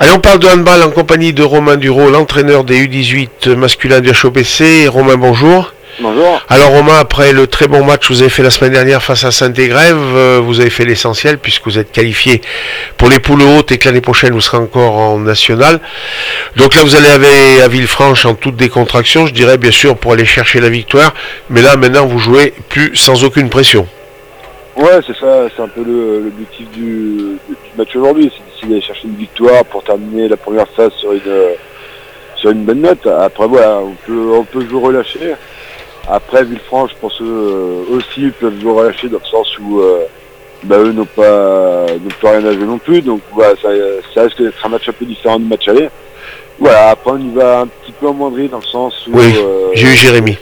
Allez, on parle de handball en compagnie de Romain Dureau, l'entraîneur des U18 masculins du HOPC. Romain, bonjour. Bonjour. Alors Romain, après le très bon match que vous avez fait la semaine dernière face à Saint-Égrève, vous avez fait l'essentiel puisque vous êtes qualifié pour les poules hautes et que l'année prochaine vous serez encore en national. Donc là vous allez à Villefranche en toute décontraction, je dirais bien sûr pour aller chercher la victoire, mais là maintenant vous jouez plus sans aucune pression. Ouais, c'est ça, c'est un peu l'objectif du match aujourd'hui, c'est d'essayer d'aller chercher une victoire pour terminer la première phase sur une bonne note. Après voilà, on peut jouer relâché. Après Villefranche, je pense aussi ils peuvent jouer relâché dans le sens où eux n'ont pas rien à jouer non plus, donc voilà, ça risque d'être un match un peu différent du match aller. Voilà, après on y va un petit peu en moindrie dans le sens où oui, j'ai eu Jérémy.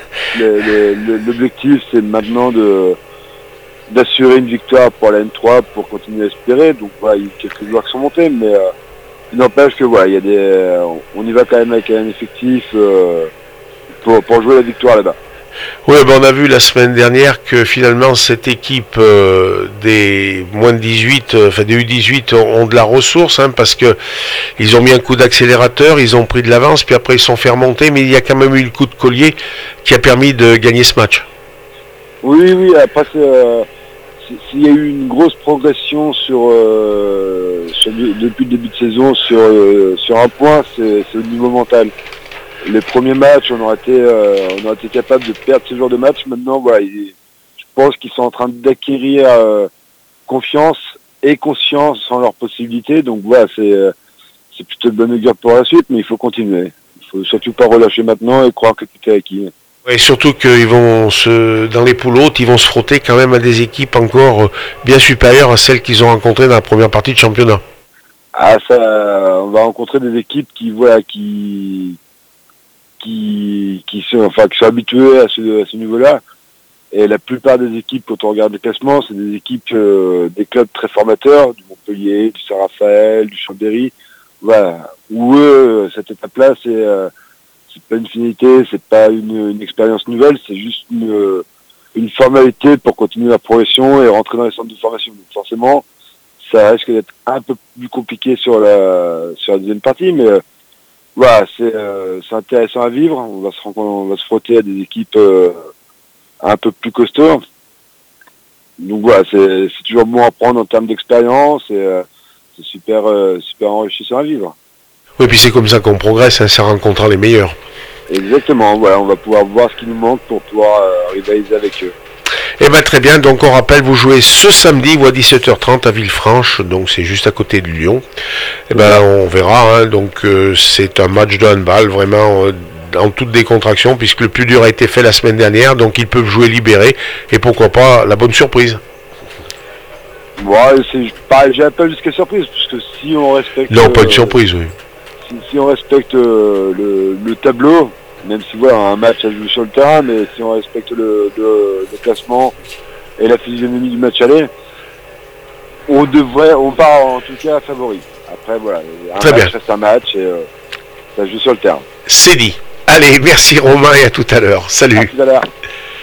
L'objectif c'est maintenant d'assurer une victoire pour la N3 pour continuer à espérer. Donc voilà, il y a quelques joueurs qui sont montés, mais il n'empêche que voilà, on y va quand même avec un effectif pour jouer la victoire là-bas. Oui, on a vu la semaine dernière que finalement cette équipe des moins de 18, des U18 ont de la ressource, parce que ils ont mis un coup d'accélérateur, ils ont pris de l'avance, puis après ils se sont fait remonter, mais il y a quand même eu le coup de collier qui a permis de gagner ce match. Oui, après s'il y a eu une grosse progression depuis le début de saison sur un point, c'est au niveau mental. Les premiers matchs, on aurait été capable de perdre ce genre de match. Maintenant, voilà, je pense qu'ils sont en train d'acquérir confiance et conscience en leurs possibilités. Donc voilà, c'est plutôt de bonne augure pour la suite, mais il faut continuer. Il faut surtout pas relâcher maintenant et croire que tout est acquis. Oui, surtout qu'ils vont dans les poules hautes, ils vont se frotter quand même à des équipes encore bien supérieures à celles qu'ils ont rencontrées dans la première partie de championnat. Ah, ça, on va rencontrer des équipes qui sont habitués à ce niveau-là. Et la plupart des équipes, quand on regarde les classements, c'est des équipes, des clubs très formateurs, du Montpellier, du Saint-Raphaël, du Chambéry, voilà. Où eux, cette étape-là, c'est pas une finalité, c'est pas une expérience nouvelle, c'est juste une formalité pour continuer la progression et rentrer dans les centres de formation. Donc forcément, ça risque d'être un peu plus compliqué sur la deuxième partie, mais voilà, c'est intéressant à vivre. On va se frotter à des équipes un peu plus costauds. Donc voilà, c'est toujours bon à prendre en termes d'expérience et c'est super enrichissant à vivre. Oui, puis c'est comme ça qu'on progresse, c'est en rencontrant les meilleurs. Exactement, voilà, on va pouvoir voir ce qui nous manque pour pouvoir rivaliser avec eux. Eh bien très bien, donc on rappelle, vous jouez ce samedi à 17h30 à Villefranche, donc c'est juste à côté de Lyon. Eh bien on verra, donc c'est un match de handball vraiment en toute décontraction, puisque le plus dur a été fait la semaine dernière, donc ils peuvent jouer libérés, et pourquoi pas la bonne surprise. Ouais, j'ai pas jusqu'à surprise, parce que si on respecte... Non, pas une surprise, oui. Si on respecte le tableau, même si voilà, un match à jouer sur le terrain, mais si on respecte le classement et la physionomie du match aller, on part en tout cas favori. Après voilà, match reste un match et ça joue sur le terrain. C'est dit. Allez, merci Romain et à tout à l'heure. Salut. À tout à l'heure.